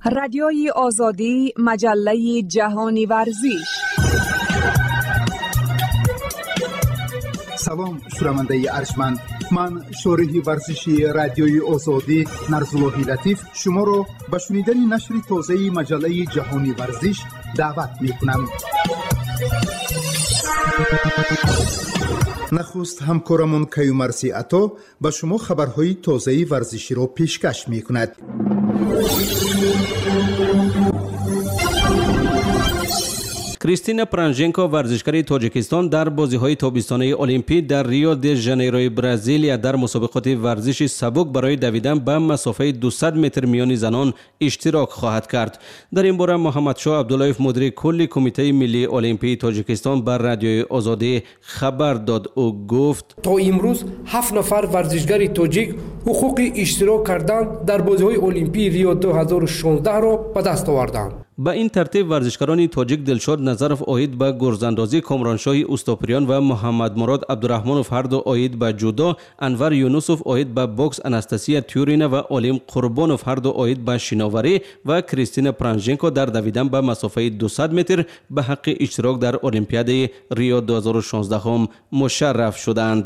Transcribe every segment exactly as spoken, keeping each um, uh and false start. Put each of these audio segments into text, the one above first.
رادیوی آزادی، مجله جهانی ورزش. سلام شنونده ارجمند، من شارح ورزشی رادیوی آزادی نرزالله لطیف شما را به شنیدن نشر تازه مجله جهانی ورزش دعوت می کنم. نخست همکارمون کیومرسی عطا به شما خبرهای تازه ورزشی را پیشکش می کند. کریستینا پرانژنکو ورزشکار تاجیکستان در بازی‌های تابستانه المپیک در ریو دی ژانیرو برزیلیا در مسابقات ورزش سبک برای دویدن به مسافت دویست متر میان زنان اشتراک خواهد کرد. در این باره محمد شاه عبداللهیف مدیر کل کمیته ملی المپیک تاجیکستان بر رادیوی آزادی خبر داد. او گفت تا امروز هفت نفر ورزشکار تاجیک حقوق اشتراک کردند در بازی‌های المپیک ریو دو هزار و شانزده را به دست آوردند. با این ترتیب ورزشکاران تاجیک دلشاد نظرف اوید به گرزاندازی، کامرانشاهی اوستاپریان و محمد مراد عبدالرحمنوف هر دو اوید به جودو، انور یونوسوف اوید به بوکس، اناستاسیا تیورینا و علیم قربانوف هر دو اوید به شناوری و کریستینا پرانژنکو در دویدن به مسافت دویست متر به حق اشتراک در المپیاد ریو دو هزار و شانزده هم مشرف شدند.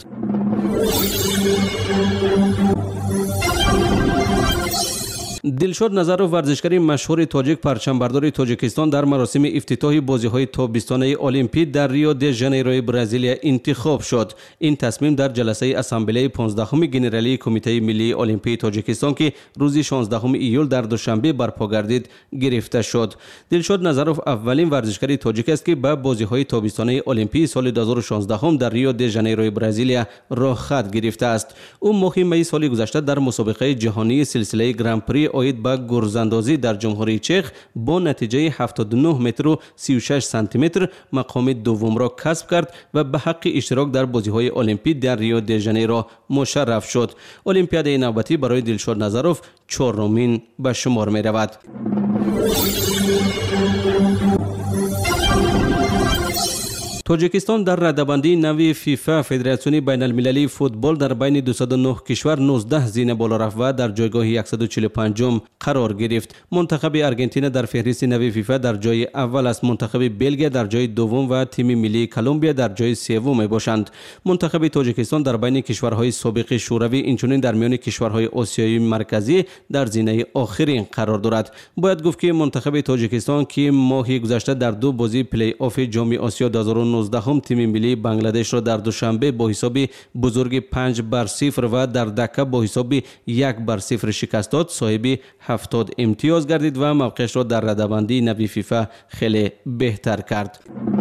دلشاد نظرов ورزشکار مشهور تاجیک پرچمبردار تاجیکستان در مراسم افتتاح بازی‌های تابستانه المپیک در ریو دی ژانیرو برزیلیا انتخاب شد. این تصمیم در جلسه اسامبله پانزدهم گنرالی کمیته ملی المپیک تاجیکستان که روز شانزدهم ایول در دوشنبه برپا گردید گرفته شد. دلشاد نظرов اولین ورزشکار تاجیک است که به بازی‌های تابستانه المپیک سال دو هزار و شانزده در ریو دی ژانیرو برزیلیا راه خط گرفته است. او ماه می سال گذشته در مسابقه جهانی سلسله گرند پری اوید به گرزاندازی در جمهوری چک با نتیجه هفتاد و نه متر و سی و شش سانتی متر مقام دوم را کسب کرد و به حق اشتراک در بازی‌های المپیک در ریو دی ژانیرو مشرف شد. المپیاد نوبتی برای دلشاد نظرов چهارمین به شمار می رود. تاجیکستان در رده‌بندی نوی فیفا فدراسیون بین المللی فوتبال در بین دویست و نه کشور نوزده زین بالا رفت و در جایگاه صد و چهل و پنجم قرار گرفت. منتخب ارژانتین در فهرست نوی فیفا در جای اول است. منتخب بلژیم در جای دوم و تیم ملی کلمبیا در جای سوم باشند. منتخب تاجیکستان در بین کشورهای سابق شوروی اینچنین در میان کشورهای آسیایی مرکزی در زینه آخرین قرار دارد. باید گفت که منتخب تاجیکستان که ماه گذشته در دو بازی پلی آف جام آسیا دو هزار و نوزده هم تیم ملی بنگلادش را در دوشنبه با حساب بزرگ پنج بر صفر و در دکه با حساب یک بر صفر شکست داد. صاحب هفتاد امتیاز گردید و موقعش را در رده‌بندی نوی فیفا خیلی بهتر کرد.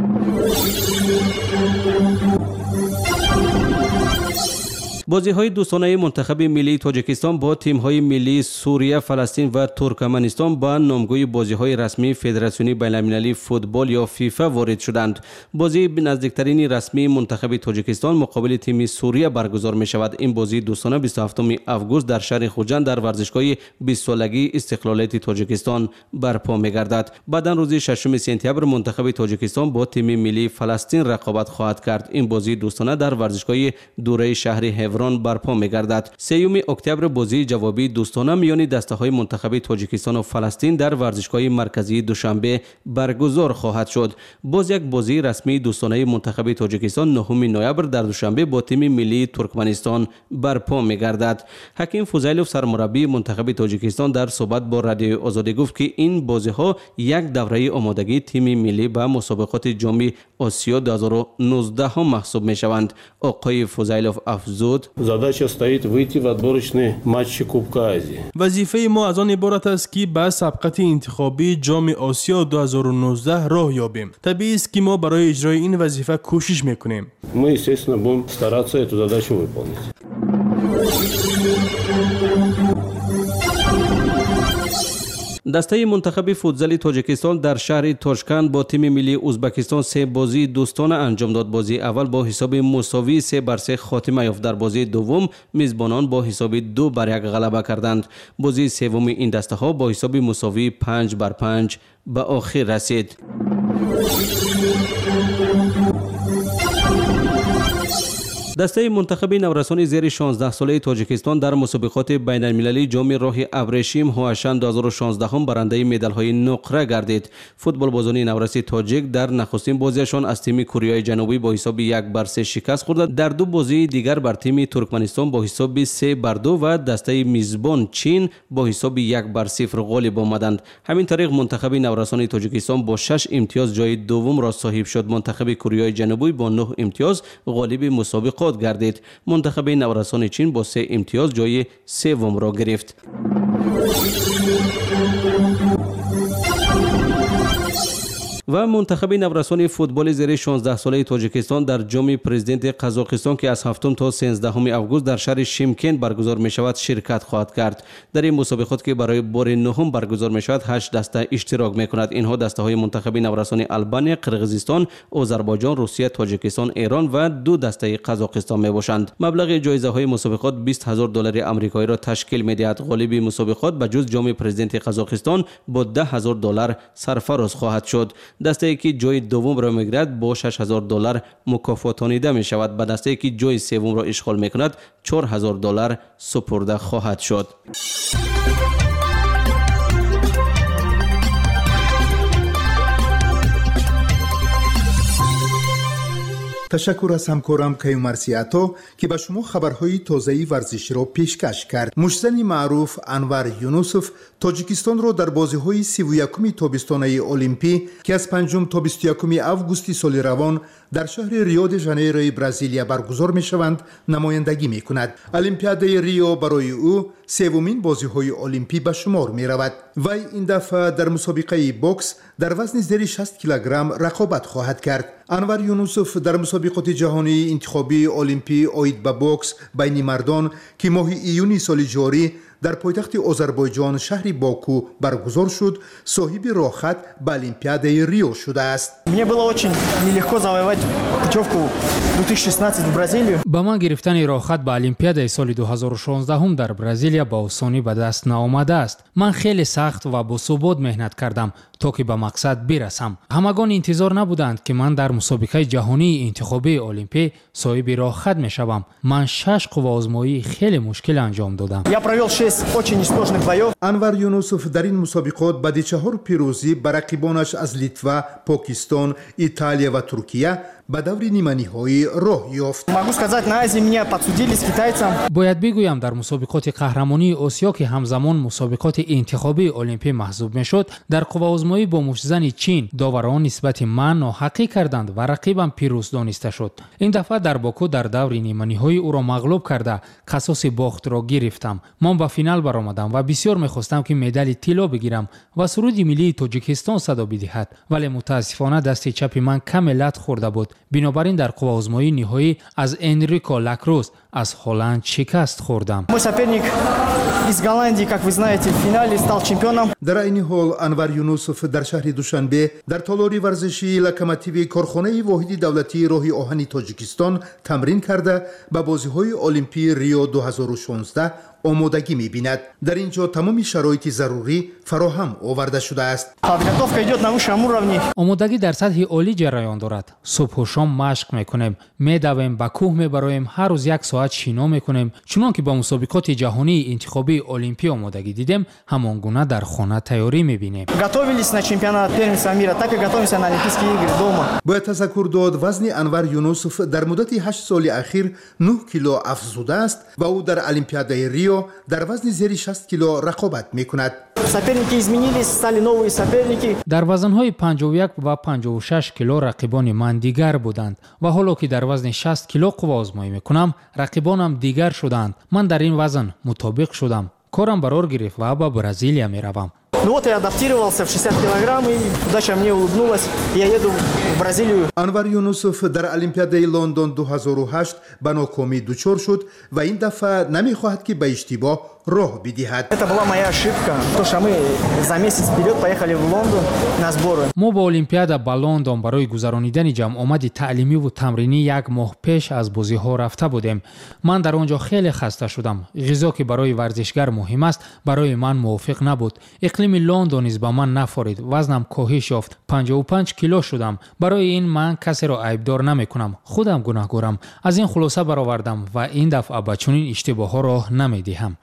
بازی‌های دوستانه منتخب ملی تاجیکستان با تیم‌های ملی سوریه، فلسطین و ترکمنستان با نامگوی بازی‌های رسمی فدراسیون بین‌المللی فوتبال یا فیفا وارد شدند. بازی نزدیکترین رسمی منتخب تاجیکستان مقابل تیم سوریه برگزار می‌شود. این بازی دوستانه بیست و هفتم آگوست در شهر خوجند در ورزشگاه بیست سالگی استقلالیت تاجیکستان برپا می‌گردد. بعد روز ششم سپتامبر منتخب تاجیکستان با تیم ملی فلسطین رقابت خواهد کرد. این بازی دوستانه در ورزشگاه دوره شهر هوران برپا می‌گردد. سوم اکتبر بازی جوابی دوستانه میان دسته‌های منتخب تاجیکستان و فلسطین در ورزشگاه مرکزی دوشنبه برگزار خواهد شد. باز یک بازی رسمی دوستانه منتخب تاجیکستان نهم نوامبر در دوشنبه با تیم ملی ترکمنستان برپا می‌گردد. حکیم فوزیلوف سرمربی منتخب تاجیکستان در صحبت با رادیو آزادی گفت که این بازی‌ها یک دوره آمادگی تیم ملی به مسابقات جام آسیا دو هزار و نوزده هم محسوب می‌شوند. آقای فوزیلوف افزود Задача стоит выйти в отборочные матчи Кубка Азии. وظیفه ما از آن عبارت است که به سبقت انتخابی جام آسیا دو هزار و نوزده راه یابیم. طبیعی است که ما برای اجرای این وظیفه کوشش میکنیم. Мы, естественно, будем стараться эту задачу выполнить. دسته منتخب فوتزال تاجیکستان در شهر تاشکند با تیم ملی ازبکستان سه بازی دوستانه انجام داد. بازی اول با حساب مساوی سه بر سه خاتمه یافت. در بازی دوم میزبانان با حساب دو بر یک غلبه کردند. بازی سوم این دسته ها با حساب مساوی پنج بر پنج به آخر رسید. دسته منتخب نورسان زیر شانزده ساله تاجیکستان در مسابقات بین المللی جام راه ابریشم هواشن دو هزار و شانزده هم برنده مدال های نقره گردید. فوتبال بازان نورسی تاجیک در نخستین بازیشان از تیم کره جنوبی با حساب یک بر سه شکست خورد. در دو بازی دیگر بر تیم ترکمنستان با حساب سه بر دو و دسته میزبان چین با حساب یک بر صفر غالب آمدند. همین طریق منتخب نورسان تاجیکستان با شش امتیاز جای دوم را صاحب شد. منتخب کره جنوبی با نه امتیاز غالب مسابقات گردید. منتخب نورسان چین با سه امتیاز جای سوم را گرفت. و منتخب نورسان فوتبال زیر شانزده ساله تاجیکستان در جام پرزیدنت قزاقستان که از هفتم تا سیزدهم آگوست در شهر شیمکن برگزار می شود شرکت خواهد کرد. در این مسابقات که برای بار نهم برگزار می شود هشت دسته اشتراک می کند. اینها دسته های منتخب نورسان آلبانیا، قرقیزستان، آذربایجان، روسیه، تاجیکستان، ایران و دو دسته قزاقستان می باشند. مبلغ جایزه های مسابقات بیست هزار دلار آمریکایی را تشکیل می دهد. غالب مسابقات به جز جام پرزیدنت قزاقستان با ده هزار دلار سرفراز خواهد شد. دسته ای که جای دوم را میگیرد با شش هزار دلار مکافاتانیده می شود. به دسته ای که جای سوم را اشغال می کند چهار هزار دلار سپرده خواهد شد. تشکر از همکارم کیومرسیاتو که به شما خبرهای تازه‌ای ورزشی را پیشکش کرد. مشزن معروف انور یونوسف تاجیکستان را در بازی‌های سی و یکم تابستانه المپی که از پنجم تا بیست و یکم آگوست سال روان در شهر ریو د ژانیروی برزیلیا برگزار می‌شوند نمایندگی می‌کند. المپیادای ریو برای او سومین بازی‌های المپی به شمار می‌رود. وی این دفعه در مسابقه بوکس در وزن زیر شصت کیلوگرم رقابت خواهد کرد. انور یونوسف در مسابقات جهانی انتخابی المپی آید به بوکس بین مردان که ماه ایونی سال جاری در پایتخت آذربایجان شهر باکو برگزار شد صاحب راه خط به المپیادای ریو شده است. Мне было очень нелегко завоевать путевку две тысячи шестнадцать в Бразилию. با من گرفتن راه خط به المپیادای سال دو هزار و شانزده هم در برزیلیا با آسانی به دست نآمده است. من خیلی سخت و با ثبات مهنت کردم تا که به مقصد برسم. همگان انتظار نبودند که من در مسابقه جهانی انتخابی المپی صاحب راه خط میشوم. من شش قوازمایی خیلی مشکل انجام دادم. Я провел шесть очень несложных боев. انور یونوسف در این مسابقات بعد چهار پیروزی بر رقیبانش از لیتوا، پاکستان، ایتالیا و ترکیه به دور نیمه‌نهایی راه یافت. Могу сказать, на Азии меня подсудили с китайцем. باید بگویم در مسابقات قهرمانی آسیا که همزمان مسابقات انتخابی المپی محسوب میشد در قوازمایی با مشزن چین داوران نسبت من ناحقی کردند و رقیبم پیروز دانسته شد. این دفعه در باکو در دور نیمه‌نهایی او را مغلوب کرده قصاص باخت را گرفتم. من به فینال برآمدم و بسیار می‌خواستم که مدال طلا بگیرم و سرود ملی تاجیکستان صدا بدهد، ولی متاسفانه دست چپ من کم لت خورده بود. بنابراین در قوازمایی نهایی از انریکو لاکروس از هلند شکست خوردم. Мой соперник из Голландии, как вы знаете, в финале стал чемпионом. در این حال انور یونوسف در شهر دوشنبه در تالار ورزشی لوکوموتیو کارخانه واحد دولتی راه آهن تاجیکستان تمرین کرده به بازی‌های المپی ریو دو هزار و شانزده آمادگی می‌بیند. در اینجا تمام شرایط ضروری فراهم آورده شده است. Подготовка идет на высшем уровне. آمادگی در سطح عالی جریان دارد. صبح و شام مشق میکنیم، میدویم، به کوه میبریم، هر روز یک ساعت شنا میکنیم. چون که با مسابقات جهانی انتخابی المپی آمادگی دیدیم، همان گونه در خانه تیاری میبینیم. Готовились на чемпионат первенства мира, так и готовимся на Олимпийские игры дома. باید تذکر داد وزن انور یونوسف در مدت هشت سال اخیر نه کیلو افزوده است و او در المپیادای ریو در وزن زیر شصت کیلو رقابت میکند. Соперники изменились, стали новые соперники. در وزن‌های پنجاه و یک و پنجاه و شش کیلو رقیبان من دیگر بودند و حالا که در وزن شصت کیلو قوا آزمایی میکنم رقیبانم دیگر شدند. من در این وزن مطابق شدم. کارم برار گرفت و به برزیلیا میروم. Ну вот я адаптировался в шестьдесят килограмм, и удача мне улыбнулась. Я еду в Бразилию. انور یونوسف در المپیادای لندن دو هزار و هشت به ناکامی دچار شد و این دفعه نمیخواهد که به اشتباه راه بدهد. Это была моя ошибка, потому что мы за месяц вперед поехали в Лондон на сборы. ما با المپیاد به لندن برای گذرانیدن جمع آمد تعلیمی و تمرینی یک ماه پیش از بازی ها رفته بودیم. من در آنجا خیلی خسته شدم. غذا که برای ورزشگر مهم است برای من موافق نبود. اقلیم اقلیم لندن نیز به من نفارید. وزنم کاهش یافت. پنجاه و پنج کیلو شدم. برای این من کسی را عیبدار نمیکنم. خودم گناهکارم. از این خلاصه برآوردم و این دفعه به چنین اشتباه‌ها را نمی‌دهم.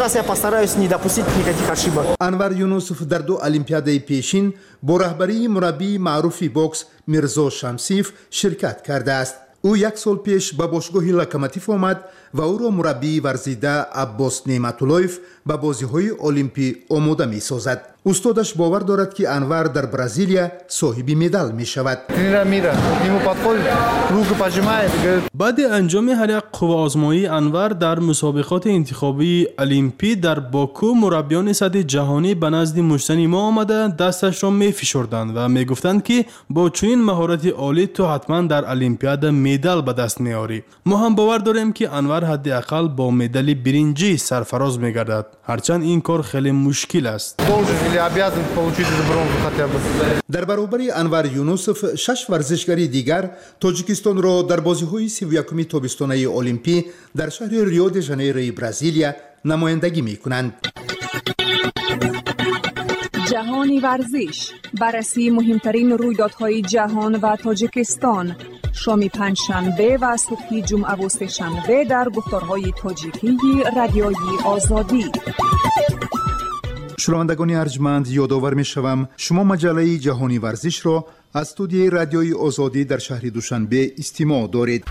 انور یونوسوف در دو المپیاد پیشین با رهبری مربی معروف بوکس میرزا شمسیف شرکت کرده است. او یک سال پیش به باشگاه لوکوموتیو آمد و او را مربی ورزیده عباس نعمت‌اللهیف به بازی‌های المپی آماده می‌سازد. استادش باور دارد که انور در برزیلیا صاحب مدال می‌شود. بعد انجام هر یک قوه‌آزمایی انور در مسابقات انتخابی المپی در باکو، مربیان سطح جهانی به نزد مجتمع ما آمده دستش را می‌فشردند و می‌گفتند که با چنین مهارت عالی تو حتما در المپیاد مدال به دست می‌آری. ما هم باور داریم که انور حداقل با مدال برنجی سرفراز می‌گردد، هرچند این کار خیلی مشکل است. در برابر انور یونوسوف شش ورزشکاری دیگر تاجیکستان را در بازی‌های سی و یکم تابستانه المپی در شهر ریو د ژانیروی برزیلیا نمایندگی می‌کنند. جهانی ورزش، بررسی مهمترین رویدادهای جهان و تاجیکستان، شام پنجشنبه و صبح جمعه و سه‌شنبه در گفتارهای تاجیکی رادیوی آزادی. شنوندگان ارجمند، یادآور می‌شوم شما مجله جهانی ورزش را از استودیوی رادیوی آزادی در شهر دوشنبه استماع دارید.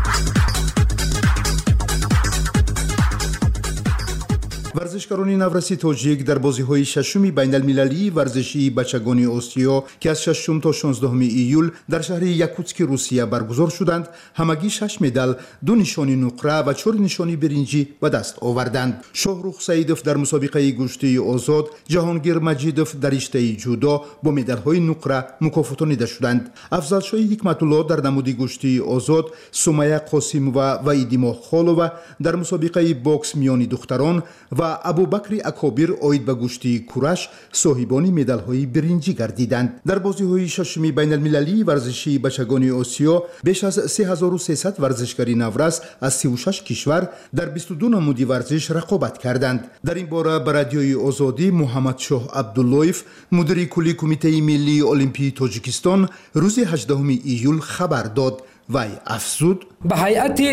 ورزشکاران نورسی تاجیک در بازی‌های ششم بین المللی ورزشی بچگان آسیا که از ششم تا شانزدهم ایول در شهر یاکوتسک روسیه برگزار شدند، همگی شش مدال، دو نشانی نقره و چهار نشانی برنجی به دست آوردند. شاهرخ سعیدوف در مسابقه گشتی آزاد، جهانگیر مجیدوف در رشته جودو با مدال‌های نقره مکافاتانیده شدند. افضل حکمت الله در نماد گشتی آزاد، سمیه قاسمووا و ایدیما خالووا در مسابقه باکس میان دختران و ابوبکر اکابر آید به گشتی کورش صاحبان مدال‌های برنجی گردیدند. در بازی‌های ششم بین المللی ورزشی بچگان آسیا بیش از سه هزار و سیصد ورزشکار نورس از سی و شش کشور در بیست و دو نمود ورزش رقابت کردند. در این باره به رادیوی آزادی محمد شاه عبداللهیف، مدیر کلی کمیته ملی المپی تاجیکستان، روز هجدهم ایول خبر داد. وی افزود: به هیئت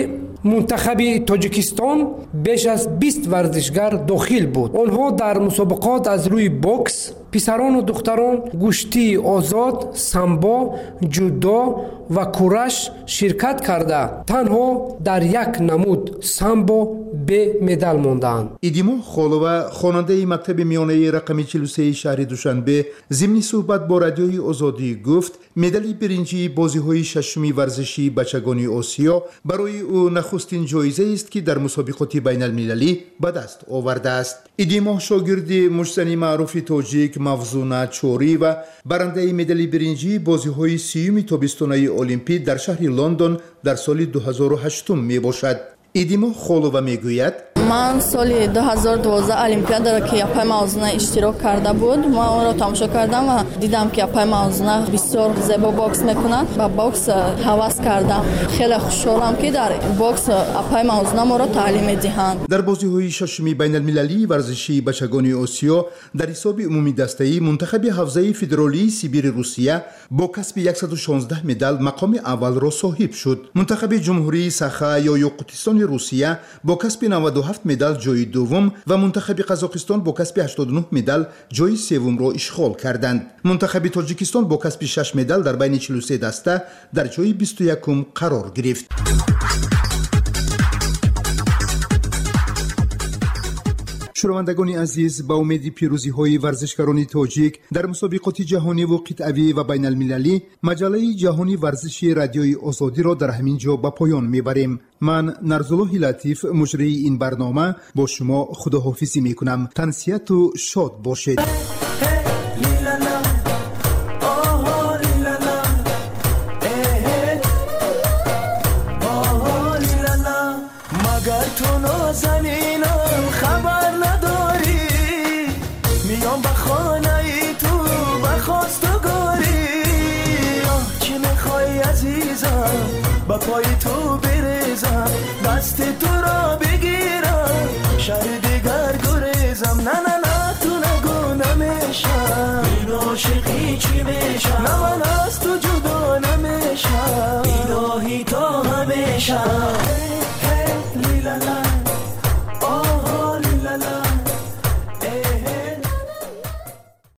منتخب تاجیکستان بیش از بیست ورزشگر داخل بود. آنها در مسابقات از روی بوکس، پسران و دختران، گشتی آزاد، سامبو، جودو و کورش شرکت کرده تنها در یک نمود سامبو به مدال ماندند. ایدیما خالووا، خواننده مکتب میانه رقم چهل و سه شهر دوشنبه، ضمن صحبت با رادیوی آزادی گفت مدال برنجی بازی‌های ششمی ورزشی بچگان آسیا برای او نخستین جایزه است که در مسابقات بین المللی به دست آورده است. ایدیما شاگرد مجتمع معروف تاجیک مفزونا چوری و برنده مدال برنجی بازی‌های سیوم تابستانه المپی در شهر لندن در سال دو هزار و هشت می باشد. ایدیما خالووا میگوید: من سال دو هزار و دوازده المپیاد را که یاپای موازنه اشتراک کرده بود، ما آن را تماشا کردم و دیدم که یاپای موازنه بسیار زیبا باکس میکنند و باکس هوس کردم. خیلی خوشحالم که در باکس یاپای موازنه ما را تعلیم میدهند. در بازی‌های ششم بین المللی ورزشی بچگان آسیا در حساب عمومی دسته‌ای منتخب حوزه فدرالی سیبیر روسیه با کسب صد و شانزده مدال مقام اول را صاحب شد. منتخب جمهوری ساخا یا یاقوتستان روسیه با کسب نود و هفت مدال جای دوم و منتخب قزاقستان با کسب هشتاد و نه مدال جای سوم را اشغال کردند. منتخب تاجیکستان با کسب شش مدال در بین چهل و سه دسته در جای بیست و یکم قرار گرفت. شنوندگان عزیز، با امید پیروزی های ورزشکاران تاجیک در مسابقات جهانی و قطعی و بین المللی، مجله جهانی ورزشی رادیوی آزادی را در همین جا به پایان میبریم. من نرزالله لطیف، مجری این برنامه، با شما خداحافظی میکنم. تنسیت و شاد باشید. با پای تو بریزم، دست تو را بگیرم، شهر دیگر گریزم. نه نه نه تو نگو نمیشه میشم این عاشقی چی میشم نه من